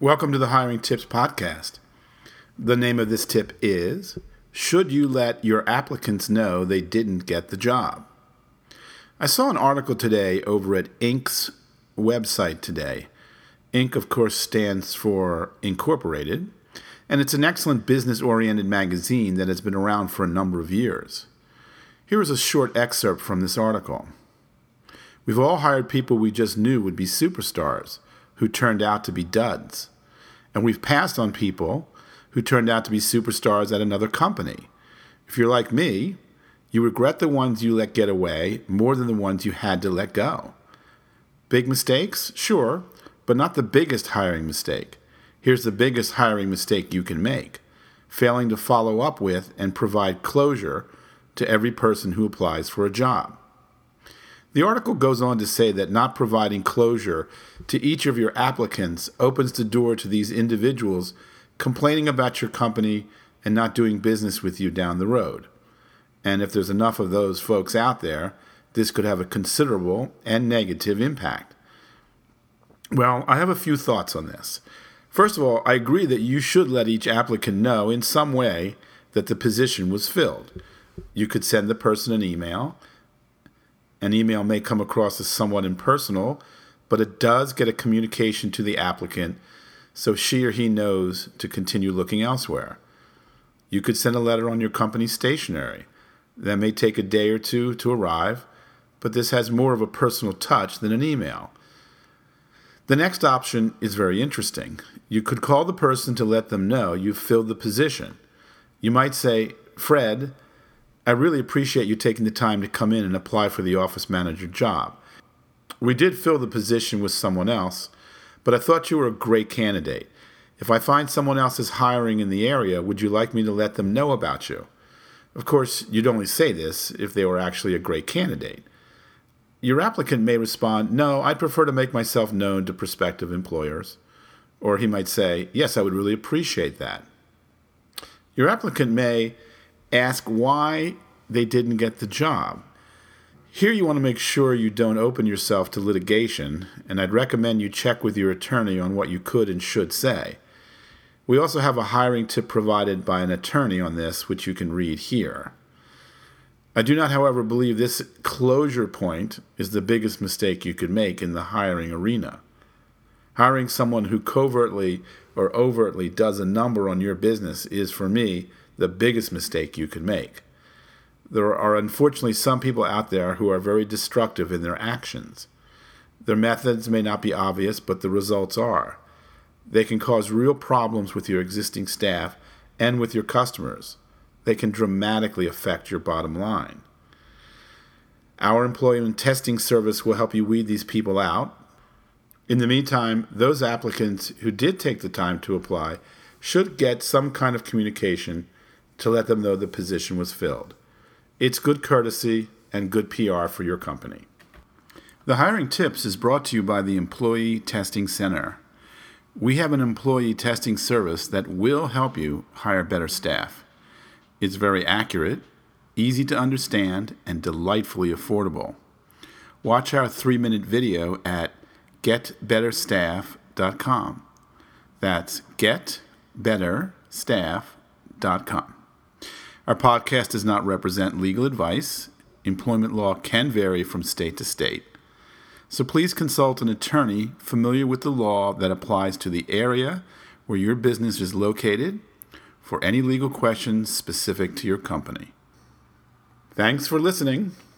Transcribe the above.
Welcome to the Hiring Tips Podcast. The name of this tip is, should you let your applicants know they didn't get the job? I saw an article today over at Inc.'s website today. Inc., of course, stands for Incorporated, and it's an excellent business-oriented magazine that has been around for a number of years. Here is a short excerpt from this article. We've all hired people we just knew would be superstars, who turned out to be duds. And we've passed on people who turned out to be superstars at another company. If you're like me, you regret the ones you let get away more than the ones you had to let go. Big mistakes? Sure, but not the biggest hiring mistake. Here's the biggest hiring mistake you can make: failing to follow up with and provide closure to every person who applies for a job. The article goes on to say that not providing closure to each of your applicants opens the door to these individuals complaining about your company and not doing business with you down the road. And if there's enough of those folks out there, this could have a considerable and negative impact. Well, I have a few thoughts on this. First of all, I agree that you should let each applicant know in some way that the position was filled. You could send the person an email. An email may come across as somewhat impersonal, but it does get a communication to the applicant so she or he knows to continue looking elsewhere. You could send a letter on your company's stationery. That may take a day or two to arrive, but this has more of a personal touch than an email. The next option is very interesting. You could call the person to let them know you've filled the position. You might say, "Fred, I really appreciate you taking the time to come in and apply for the office manager job. We did fill the position with someone else, but I thought you were a great candidate. If I find someone else is hiring in the area, would you like me to let them know about you?" Of course, you'd only say this if they were actually a great candidate. Your applicant may respond, "No, I'd prefer to make myself known to prospective employers." Or he might say, "Yes, I would really appreciate that." Your applicant may ask why they didn't get the job. Here you want to make sure you don't open yourself to litigation, and I'd recommend you check with your attorney on what you could and should say. We also have a hiring tip provided by an attorney on this, which you can read here. I do not, however, believe this closure point is the biggest mistake you could make in the hiring arena. Hiring someone who covertly or overtly does a number on your business is, for me, the biggest mistake you could make. There are unfortunately some people out there who are very destructive in their actions. Their methods may not be obvious, but the results are. They can cause real problems with your existing staff and with your customers. They can dramatically affect your bottom line. Our employment testing service will help you weed these people out. In the meantime, those applicants who did take the time to apply should get some kind of communication to let them know the position was filled. It's good courtesy and good PR for your company. The Hiring Tips is brought to you by the Employee Testing Center. We have an employee testing service that will help you hire better staff. It's very accurate, easy to understand, and delightfully affordable. Watch our 3-minute video at getbetterstaff.com. That's getbetterstaff.com. Our podcast does not represent legal advice. Employment law can vary from state to state. So please consult an attorney familiar with the law that applies to the area where your business is located for any legal questions specific to your company. Thanks for listening.